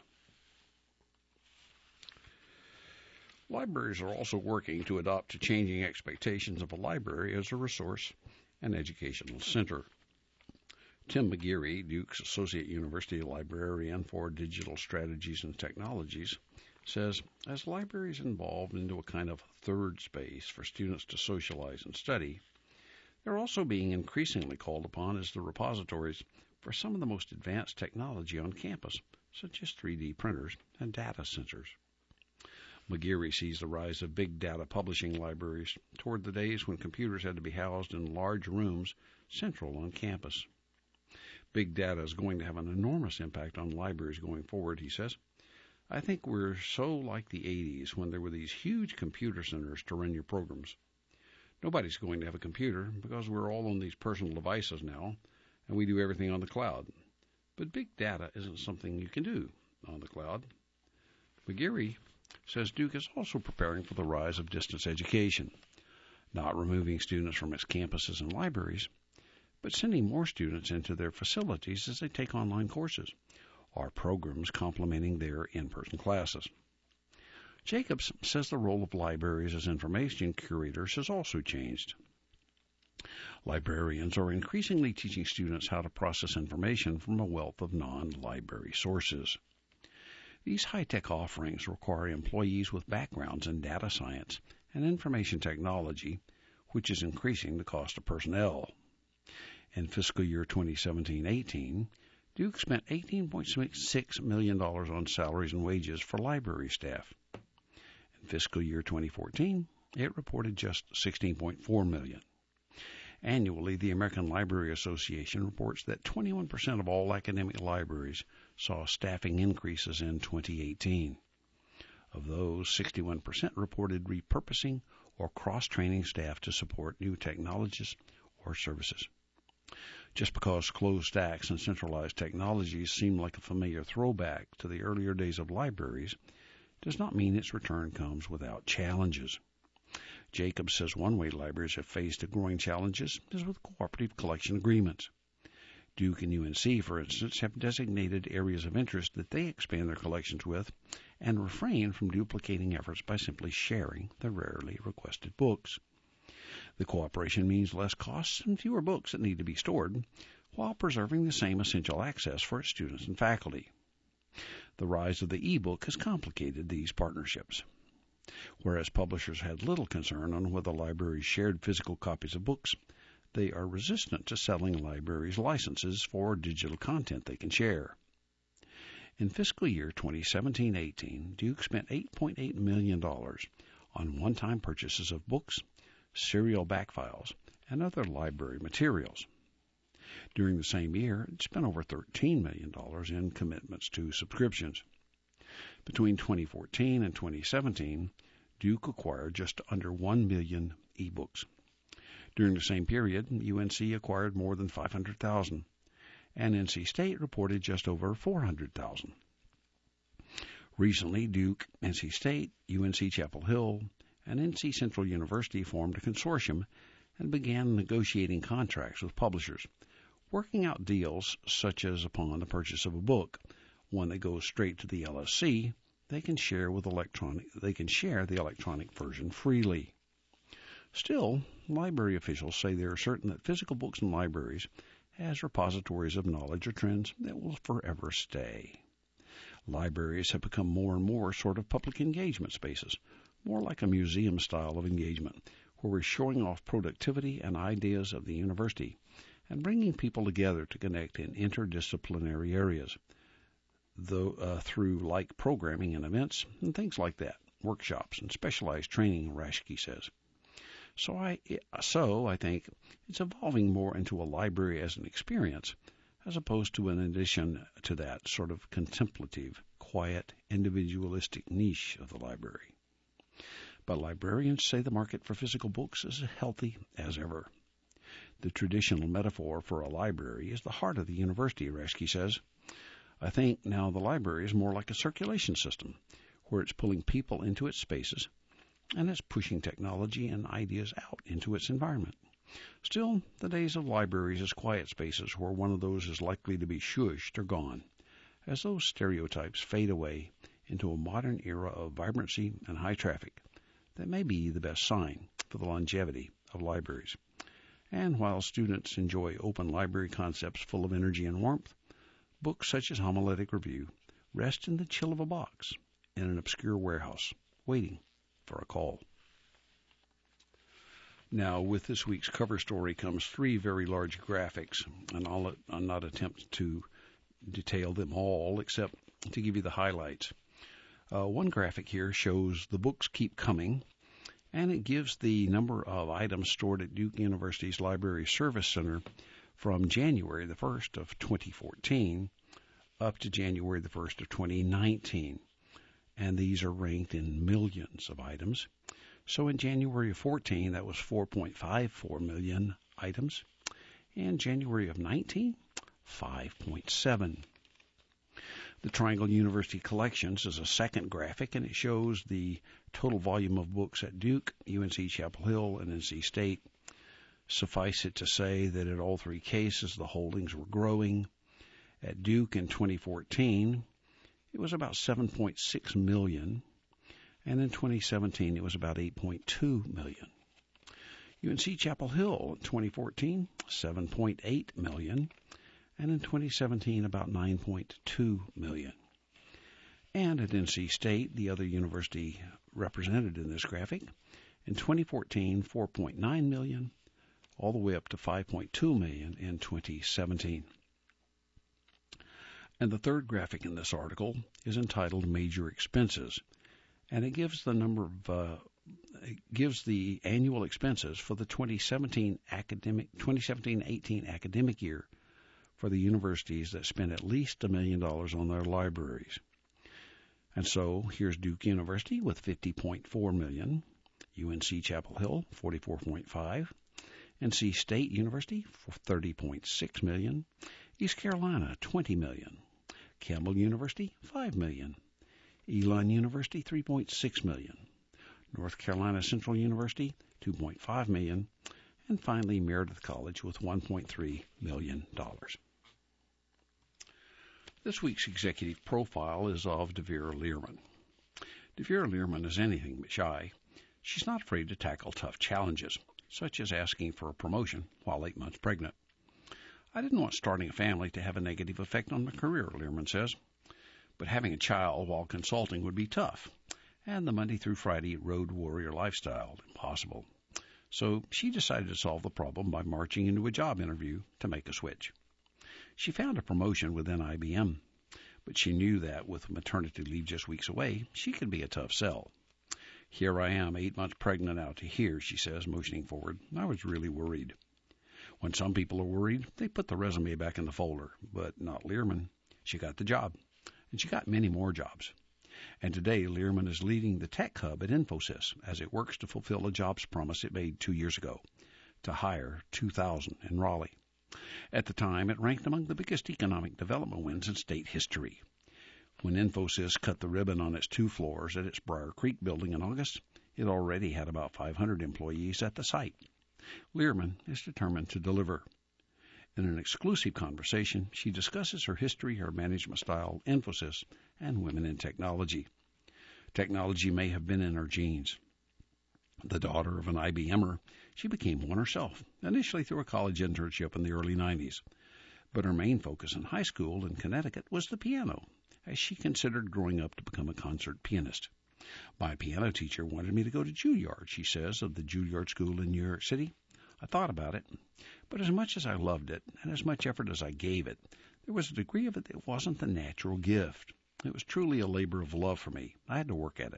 Libraries are also working to adapt to changing expectations of a library as a resource and educational center. Tim McGeary, Duke's Associate University Librarian for Digital Strategies and Technologies, says as libraries evolve into a kind of third space for students to socialize and study, they're also being increasingly called upon as the repositories for some of the most advanced technology on campus, such as 3D printers and data centers. McGeary sees the rise of big data publishing libraries toward the days when computers had to be housed in large rooms central on campus. Big data is going to have an enormous impact on libraries going forward, he says. I think we're so like the 80s when there were these huge computer centers to run your programs. Nobody's going to have a computer because we're all on these personal devices now, and we do everything on the cloud. But big data isn't something you can do on the cloud. McGeary says Duke is also preparing for the rise of distance education, not removing students from its campuses and libraries, but sending more students into their facilities as they take online courses, or programs complementing their in-person classes. Jacobs says the role of libraries as information curators has also changed. Librarians are increasingly teaching students how to process information from a wealth of non-library sources. These high-tech offerings require employees with backgrounds in data science and information technology, which is increasing the cost of personnel. In fiscal year 2017-18, Duke spent $18.6 million on salaries and wages for library staff. In fiscal year 2014, it reported just $16.4 million. Annually, the American Library Association reports that 21% of all academic libraries saw staffing increases in 2018. Of those, 61% reported repurposing or cross-training staff to support new technologies or services. Just because closed stacks and centralized technologies seem like a familiar throwback to the earlier days of libraries does not mean its return comes without challenges. Jacobs says one way libraries have faced growing challenges is with cooperative collection agreements. Duke and UNC, for instance, have designated areas of interest that they expand their collections with and refrain from duplicating efforts by simply sharing the rarely requested books. The cooperation means less costs and fewer books that need to be stored, while preserving the same essential access for its students and faculty. The rise of the e-book has complicated these partnerships. Whereas publishers had little concern on whether libraries shared physical copies of books, they are resistant to selling libraries licenses for digital content they can share. In fiscal year 2017-18, Duke spent $8.8 million on one-time purchases of books, serial backfiles, and other library materials. During the same year, it spent over $13 million in commitments to subscriptions. Between 2014 and 2017, Duke acquired just under 1 million ebooks. During the same period, UNC acquired more than 500,000, and NC State reported just over 400,000. Recently, Duke, NC State, UNC Chapel Hill, and NC Central University formed a consortium and began negotiating contracts with publishers, working out deals such as upon the purchase of a book, one that goes straight to the LSC, they can share the electronic version freely. Still, library officials say they are certain that physical books in libraries as repositories of knowledge are trends that will forever stay. Libraries have become more and more sort of public engagement spaces, more like a museum style of engagement, where we're showing off productivity and ideas of the university and bringing people together to connect in interdisciplinary areas, through like programming and events and things like that, workshops and specialized training, Raschke says. So I think it's evolving more into a library as an experience, as opposed to an addition to that sort of contemplative, quiet, individualistic niche of the library. But librarians say the market for physical books is as healthy as ever. The traditional metaphor for a library is the heart of the university, Raschke says. I think now the library is more like a circulation system, where it's pulling people into its spaces, and it's pushing technology and ideas out into its environment. Still, the days of libraries as quiet spaces where one of those is likely to be shushed are gone, as those stereotypes fade away into a modern era of vibrancy and high traffic that may be the best sign for the longevity of libraries. And while students enjoy open library concepts full of energy and warmth, books such as Homiletic Review rest in the chill of a box in an obscure warehouse, waiting for a call. Now, with this week's cover story comes 3 very large graphics, and I'll not attempt to detail them all, except to give you the highlights. One graphic here shows the books keep coming, and it gives the number of items stored at Duke University's Library Service Center from January the 1st of 2014 up to January the 1st of 2019. And these are ranked in millions of items. So in January of 14, that was 4.54 million items. In January of 19, 5.7. The Triangle University Collections is a second graphic, and it shows the total volume of books at Duke, UNC Chapel Hill, and NC State. Suffice it to say that in all 3 cases, the holdings were growing. At Duke in 2014, it was about 7.6 million, and in 2017, it was about 8.2 million. UNC Chapel Hill in 2014, 7.8 million, and in 2017, about 9.2 million. And at NC State, the other university represented in this graphic, in 2014, 4.9 million, all the way up to 5.2 million in 2017. And the third graphic in this article is entitled Major Expenses, and it gives the annual expenses for the 2017-18 academic year for the universities that spent at least $1 million on their libraries. And so here's Duke University with $50.4 million, UNC Chapel Hill $44.5, NC State University for $30.6 million, East Carolina $20 million, Campbell University $5 million, Elon University $3.6 million, North Carolina Central University $2.5 million, and finally Meredith College with $1.3 million. This week's executive profile is of DeVere Learman. DeVere Learman is anything but shy. She's not afraid to tackle tough challenges, such as asking for a promotion while 8 months pregnant. I didn't want starting a family to have a negative effect on my career, Learman says, but having a child while consulting would be tough, and the Monday through Friday road warrior lifestyle impossible. So she decided to solve the problem by marching into a job interview to make a switch. She found a promotion within IBM, but she knew that with maternity leave just weeks away, she could be a tough sell. Here I am, 8 months pregnant out to here, she says, motioning forward. I was really worried. When some people are worried, they put the resume back in the folder, but not Learman. She got the job, and she got many more jobs. And today, Learman is leading the tech hub at Infosys as it works to fulfill a jobs promise it made 2 years ago, to hire 2,000 in Raleigh. At the time, it ranked among the biggest economic development wins in state history. When Infosys cut the ribbon on its 2 floors at its Briar Creek building in August, it already had about 500 employees at the site. Learman is determined to deliver. In an exclusive conversation, she discusses her history, her management style, Infosys, and women in technology. Technology may have been in her genes. The daughter of an IBMer, she became one herself, initially through a college internship in the early 90s. But her main focus in high school in Connecticut was the piano, as she considered growing up to become a concert pianist. My piano teacher wanted me to go to Juilliard, she says, of the Juilliard School in New York City. I thought about it, but as much as I loved it, and as much effort as I gave it, there was a degree of it that wasn't the natural gift. It was truly a labor of love for me. I had to work at it.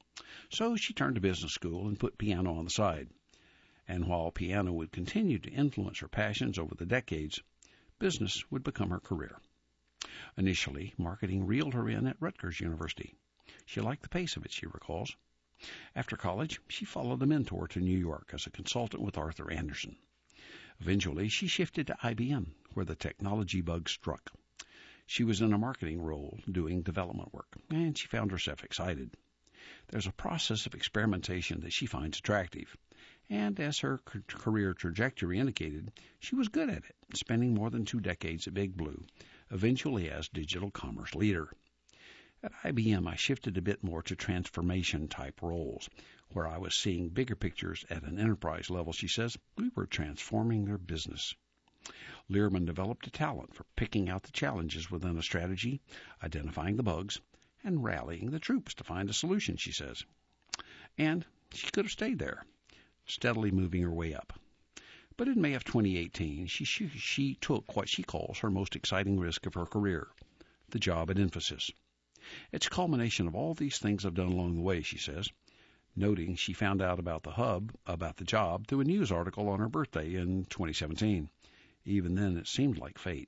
So she turned to business school and put piano on the side. And while piano would continue to influence her passions over the decades, business would become her career. Initially, marketing reeled her in at Rutgers University. She liked the pace of it, she recalls. After college, she followed a mentor to New York as a consultant with Arthur Andersen. Eventually, she shifted to IBM, where the technology bug struck. She was in a marketing role, doing development work, and she found herself excited. There's a process of experimentation that she finds attractive, and as her career trajectory indicated, she was good at it, spending more than 2 decades at Big Blue, eventually as digital commerce leader. At IBM, I shifted a bit more to transformation-type roles, where I was seeing bigger pictures at an enterprise level, she says. We were transforming their business. Learman developed a talent for picking out the challenges within a strategy, identifying the bugs, and rallying the troops to find a solution, she says. And she could have stayed there, steadily moving her way up. But in May of 2018, she took what she calls her most exciting risk of her career, the job at Infosys. It's a culmination of all these things I've done along the way, she says, noting she found out about the job, through a news article on her birthday in 2017. Even then, it seemed like fate.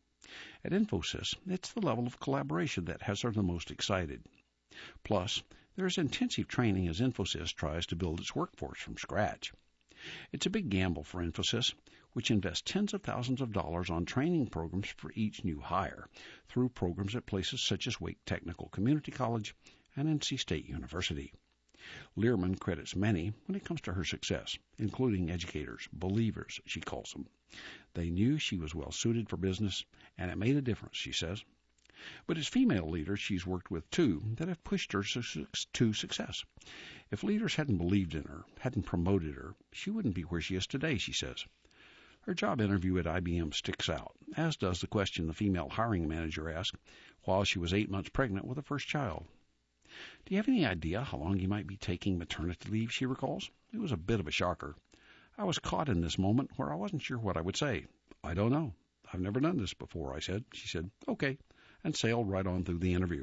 At Infosys, it's the level of collaboration that has her the most excited. Plus, there's intensive training as Infosys tries to build its workforce from scratch. It's a big gamble for Infosys, which invests tens of thousands of dollars on training programs for each new hire, through programs at places such as Wake Technical Community College and NC State University. Learman credits many when it comes to her success, including educators, believers, she calls them. They knew she was well suited for business, and it made a difference, she says. But it's female leaders she's worked with, too, that have pushed her to success. If leaders hadn't believed in her, hadn't promoted her, she wouldn't be where she is today, she says. Her job interview at IBM sticks out, as does the question the female hiring manager asked while she was 8 months pregnant with her first child. Do you have any idea how long you might be taking maternity leave, she recalls? It was a bit of a shocker. I was caught in this moment where I wasn't sure what I would say. I don't know. I've never done this before, I said. She said, okay, and sailed right on through the interview.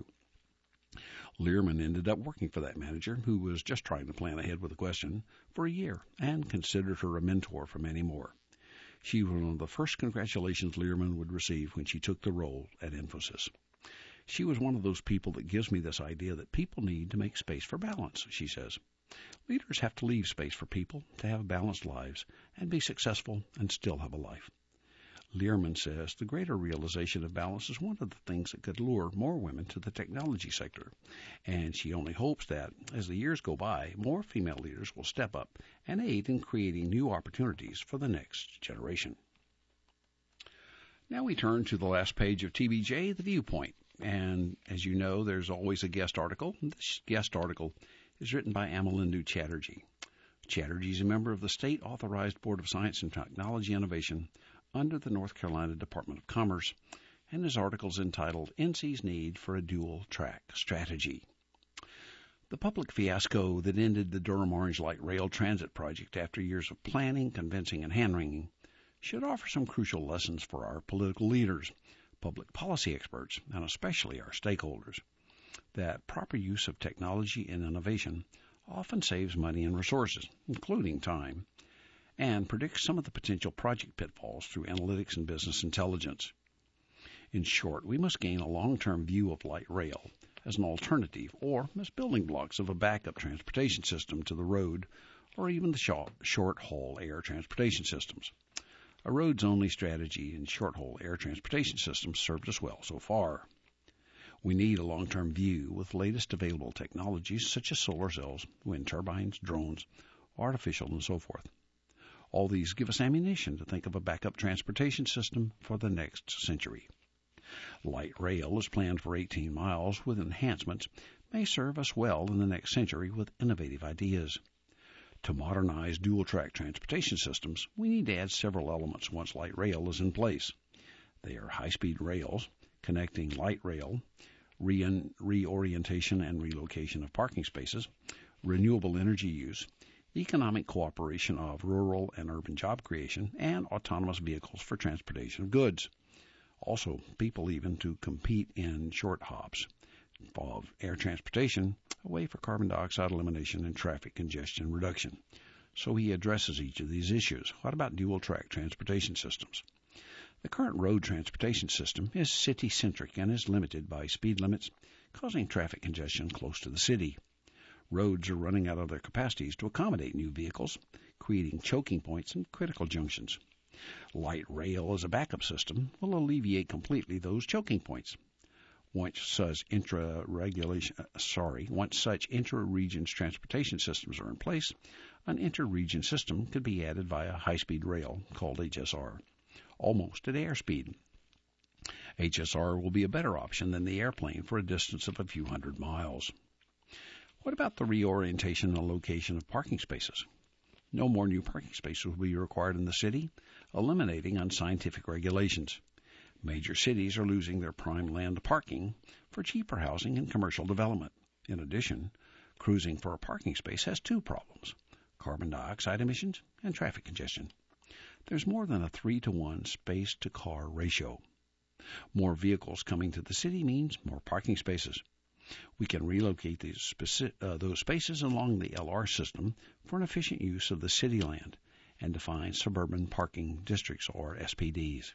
Learman ended up working for that manager, who was just trying to plan ahead with a question, for a year, and considered her a mentor for many more. She was one of the first congratulations Learman would receive when she took the role at Infosys. She was one of those people that gives me this idea that people need to make space for balance, she says. Leaders have to leave space for people to have balanced lives and be successful and still have a life. Learman says the greater realization of balance is one of the things that could lure more women to the technology sector, and she only hopes that, as the years go by, more female leaders will step up and aid in creating new opportunities for the next generation. Now we turn to the last page of TBJ, The Viewpoint, and as you know, there's always a guest article. This guest article is written by Amalindu Chatterjee. Chatterjee is a member of the State-Authorized Board of Science and Technology Innovation under the North Carolina Department of Commerce, and his article is entitled NC's Need for a Dual-Track Strategy. The public fiasco that ended the Durham Orange Light Rail Transit project after years of planning, convincing, and hand-wringing should offer some crucial lessons for our political leaders, public policy experts, and especially our stakeholders, that proper use of technology and innovation often saves money and resources, including time, and predicts some of the potential project pitfalls through analytics and business intelligence. In short, we must gain a long-term view of light rail as an alternative or as building blocks of a backup transportation system to the road or even the short-haul air transportation systems. A roads-only strategy in short-haul air transportation systems served us well so far. We need a long-term view with latest available technologies such as solar cells, wind turbines, drones, artificial, and so forth. All these give us ammunition to think of a backup transportation system for the next century. Light rail is planned for 18 miles with enhancements may serve us well in the next century with innovative ideas. To modernize dual-track transportation systems, we need to add several elements once light rail is in place. They are high-speed rails, connecting light rail, reorientation and relocation of parking spaces, renewable energy use, economic cooperation of rural and urban job creation, and autonomous vehicles for transportation of goods. Also, people even to compete in short hops of air transportation, a way for carbon dioxide elimination and traffic congestion reduction. So he addresses each of these issues. What about dual-track transportation systems? The current road transportation system is city-centric and is limited by speed limits, causing traffic congestion close to the city. Roads are running out of their capacities to accommodate new vehicles, creating choking points and critical junctions. Light rail as a backup system will alleviate completely those choking points. Once such intra-regions transportation systems are in place, an inter-region system could be added via high-speed rail called HSR, almost at airspeed. HSR will be a better option than the airplane for a distance of a few hundred miles. What about the reorientation and location of parking spaces? No more new parking spaces will be required in the city, eliminating unscientific regulations. Major cities are losing their prime land parking for cheaper housing and commercial development. In addition, cruising for a parking space has two problems: carbon dioxide emissions and traffic congestion. There's more than a 3-to-1 space-to-car ratio. More vehicles coming to the city means more parking spaces. We can relocate those spaces along the LR system for an efficient use of the city land and define suburban parking districts, or SPDs.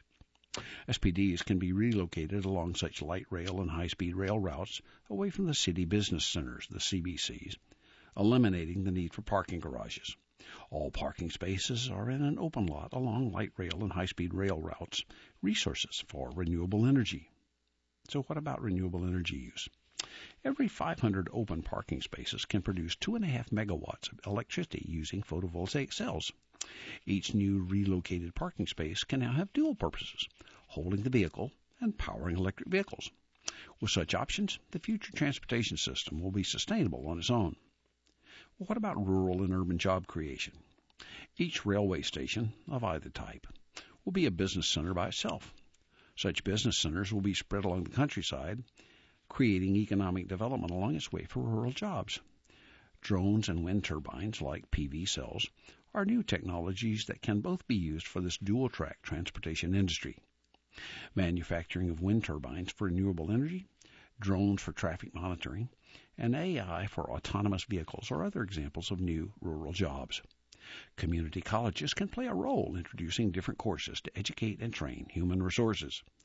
SPDs can be relocated along such light rail and high-speed rail routes away from the city business centers, the CBCs, eliminating the need for parking garages. All parking spaces are in an open lot along light rail and high-speed rail routes, resources for renewable energy. So what about renewable energy use? Every 500 open parking spaces can produce 2.5 megawatts of electricity using photovoltaic cells. Each new relocated parking space can now have dual purposes, holding the vehicle and powering electric vehicles. With such options, the future transportation system will be sustainable on its own. Well, what about rural and urban job creation? Each railway station of either type will be a business center by itself. Such business centers will be spread along the countryside, creating economic development along its way for rural jobs. Drones and wind turbines, like PV cells, are new technologies that can both be used for this dual-track transportation industry. Manufacturing of wind turbines for renewable energy, drones for traffic monitoring, and AI for autonomous vehicles are other examples of new rural jobs. Community colleges can play a role introducing different courses to educate and train human resources.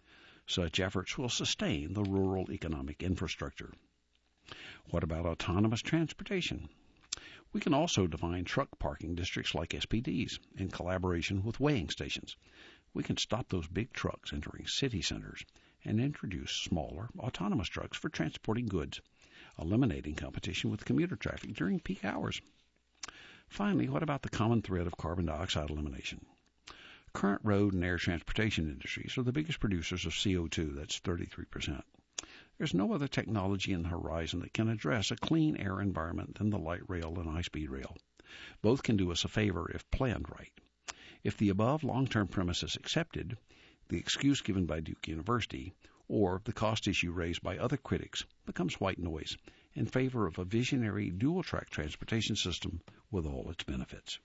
Such efforts will sustain the rural economic infrastructure. What about autonomous transportation? We can also define truck parking districts like SPDs in collaboration with weighing stations. We can stop those big trucks entering city centers and introduce smaller, autonomous trucks for transporting goods, eliminating competition with commuter traffic during peak hours. Finally, what about the common thread of carbon dioxide elimination? Current road and air transportation industries are the biggest producers of CO2, that's 33%. There's no other technology in the horizon that can address a clean air environment than the light rail and high-speed rail. Both can do us a favor if planned right. If the above long-term premise is accepted, the excuse given by Duke University, or the cost issue raised by other critics, becomes white noise in favor of a visionary dual-track transportation system with all its benefits.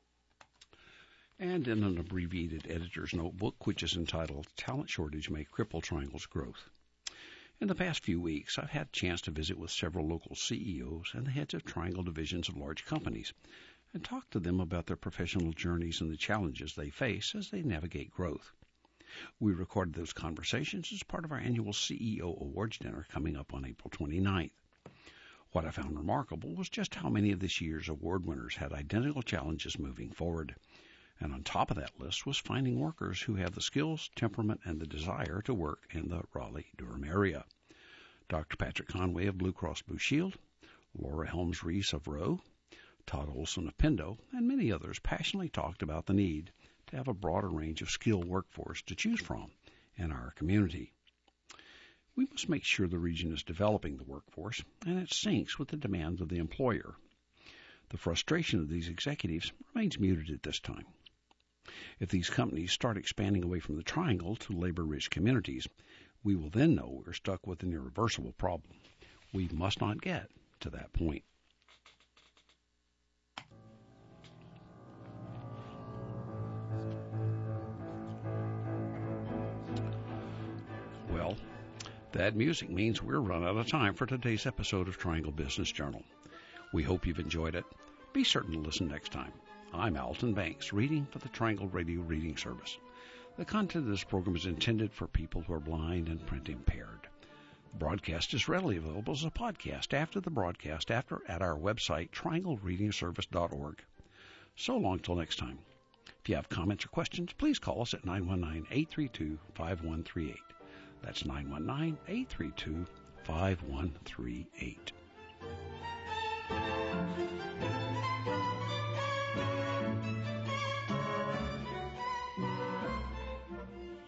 And in an abbreviated editor's notebook, which is entitled Talent Shortage May Cripple Triangle's Growth. In the past few weeks, I've had a chance to visit with several local CEOs and the heads of Triangle divisions of large companies and talk to them about their professional journeys and the challenges they face as they navigate growth. We recorded those conversations as part of our annual CEO Awards Dinner coming up on April 29th. What I found remarkable was just how many of this year's award winners had identical challenges moving forward. And on top of that list was finding workers who have the skills, temperament, and the desire to work in the Raleigh-Durham area. Dr. Patrick Conway of Blue Cross Blue Shield, Laura Helms-Reese of Rowe, Todd Olson of Pendo, and many others passionately talked about the need to have a broader range of skilled workforce to choose from in our community. We must make sure the region is developing the workforce and it syncs with the demands of the employer. The frustration of these executives remains muted at this time. If these companies start expanding away from the Triangle to labor-rich communities, we will then know we're stuck with an irreversible problem. We must not get to that point. Well, that music means we're run out of time for today's episode of Triangle Business Journal. We hope you've enjoyed it. Be certain to listen next time. I'm Alton Banks, reading for the Triangle Radio Reading Service. The content of this program is intended for people who are blind and print impaired. The broadcast is readily available as a podcast after the broadcast at our website, trianglereadingservice.org. So long till next time. If you have comments or questions, please call us at 919-832-5138. That's 919-832-5138.